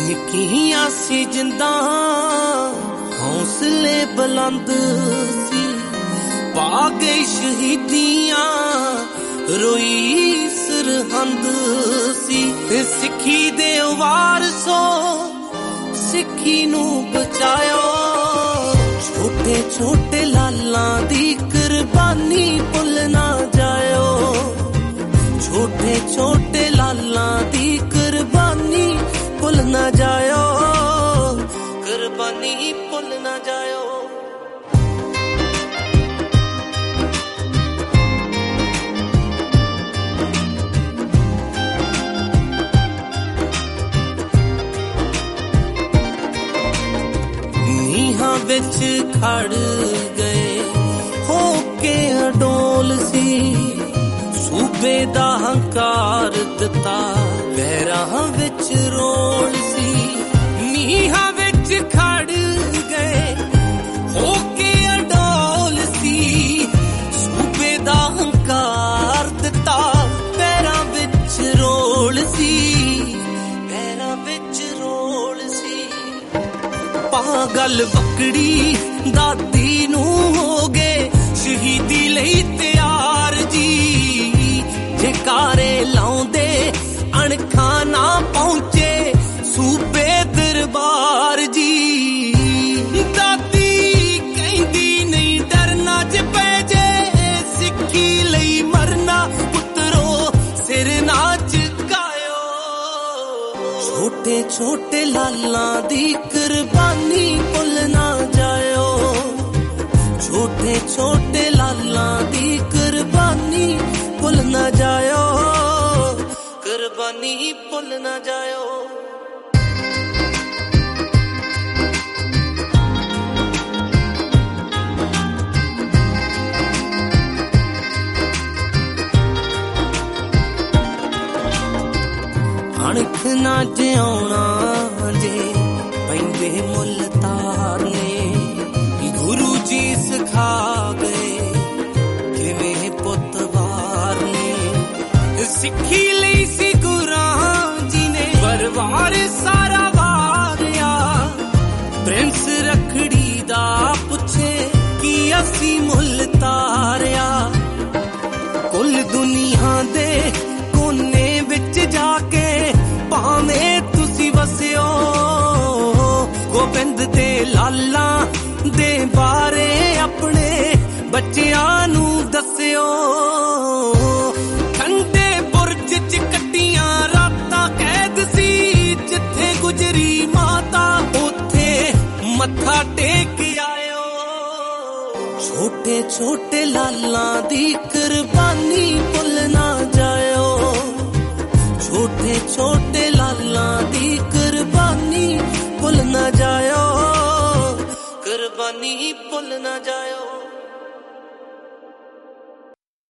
ਨਿੱਕੀਆਂ ਸੀ ਜਿੰਦਾਂ ਹੌਸਲੇ ਬੁਲੰਦ ਸੀ, ਪਾ ਗਏ ਸ਼ਹੀਦੀਆਂ ਰੋਈ ਸਰਹੰਦ ਸੀ। ਸਿੱਖੀ ਦੇ ਵਾਰਸੋ ਸਿੱਖੀ ਨੂੰ ਬਚਾਇਓ, ਛੋਟੇ ਛੋਟੇ ਲਾਲਾਂ ਦੀ ਕੁਰਬਾਨੀ ਭੁੱਲ ਨਾ ਜਾਇਓ, ਛੋਟੇ ਛੋਟੇ ਲਾਲਾਂ ਦੀ ਕੁਰਬਾਨੀ ਭੁੱਲ ਨਾ ਜਾਇਓ, ਕੁਰਬਾਨੀ ਭੁੱਲ ਨਾ ਜਾਇਓ। ਨੀਹਾਂ ਵਿੱਚ ਖੜ ਗਏ ਹੋ ਕੇ ਅਡੋਲ ਸੀ, ਸੂਬੇ ਦਾ ਹੰਕਾਰ ਦਿੱਤਾ ਪੈਰਾਂ ਵਿੱਚ ਰੋਲ ਸੀ। ਨੀਹਾਂ ਵਿੱਚ ਖੜ ਗਏ ਹੋ ਕੇ ਅਡੋਲ ਸੀ, ਸੂਬੇ ਦਾ ਹੰਕਾਰ ਦਿੱਤਾ ਪੈਰਾਂ ਵਿੱਚ ਰੋਲ ਸੀ, ਪੈਰਾਂ ਵਿੱਚ ਰੋਲ ਸੀ। ਪਾਗਲ ਬੱਕੜੀ ਦਾਦੀ ਨੂੰ ਹੋ ਗਏ ਸ਼ਹੀਦੀ ਲਈ ਤਿਆਰ ਜੀ, ਜੈਕਾਰੇ ਲਾਉਂਦੇ ਅਣਖਾਂ ਨਾ ਪਹੁੰਚੇ ਸੂਬੇ ਦਰਬਾਰ ਜੀ। ਦਾਦੀ ਕਹਿੰਦੀ ਨਹੀਂ ਡਰਨਾ ਜੇ ਪੈ ਜੇ, ਸਿੱਖੀ ਲਈ ਮਰਨਾ ਪੁੱਤਰੋ ਸਿਰ ਨਾ ਝੁਕਾਇਓ, ਛੋਟੇ ਛੋਟੇ ਲਾਲਾਂ ਦੀ ਕੁਰਬਾਨੀ ਭੁੱਲ ਨਾ ਜਾਇਓ, ਛੋਟੇ ਛੋਟੇ ਲਾਲਾਂ ਦੀ ਕੁਰਬਾਨੀ ਭੁੱਲ ਨਾ ਜਾਇਓ, ਕੁਰਬਾਨੀ ਭੁੱਲ ਨਾ ਜਾਇਓ। ਅਣਖ ਨਾ ਜਿਉਣਾ ਜੇ ਪੈਂਦੇ ਮੁੱਲ ਤਾਰਨੇ, ਗੁਰੂ ਜੀ ਸਿਖਾ ਗਏ ਕਿਵੇਂ ਪੁੱਤ ਵਾਰਨੇ। ਸਿੱਖੀ ਲਈ ਸੀ ਗੁਰਾਂ ਜੀ ਨੇ ਪਰਿਵਾਰ ਸਾਰਾ ਵਾਰਿਆ, ਪ੍ਰਿੰਸ ਰੱਖੜੀ ਦਾ ਪੁੱਛੇ ਕੀ ਅਸੀਂ ਮੁੱਲ ਤਾਰਿਆ। ਕੁੱਲ ਦੁਨੀਆ ਦੇ ਕੋਨੇ ਵਿੱਚ ਜਾ ਕੇ ਭਾਵੇਂ ਤੁਸੀਂ ਵਸਿਓ, ਗੋਬਿੰਦ ਤੇ ਲਾਲਾਂ ਦੇ ਬਾਰੇ ਆਪਣੇ ਬੱਚਿਆਂ ਨੂੰ ਦੱਸਿਓ। ਠੰਡੇ ਬੁਰਜ ਚ ਕੱਟੀਆਂ ਰਾਤਾਂ ਕੈਦ ਸੀ, ਜਿੱਥੇ ਗੁਜਰੀ ਮਾਤਾ ਉੱਥੇ ਮੱਥਾ ਟੇਕ ਆਇਓ, ਛੋਟੇ ਛੋਟੇ ਲਾਲਾਂ ਦੀ ਕੁਰਬਾਨੀ ਭੁੱਲ ਨਾ ਜਾਇਓ, ਛੋਟੇ ਛੋਟੇ ਲਾਲਾਂ ਦੀ ਕੁਰਬਾਨੀ ਭੁੱਲ ਨਾ ਜਾਇਓ, ਕੁਰਬਾਨੀ ਭੁੱਲ ਨਾ ਜਾਇਓ।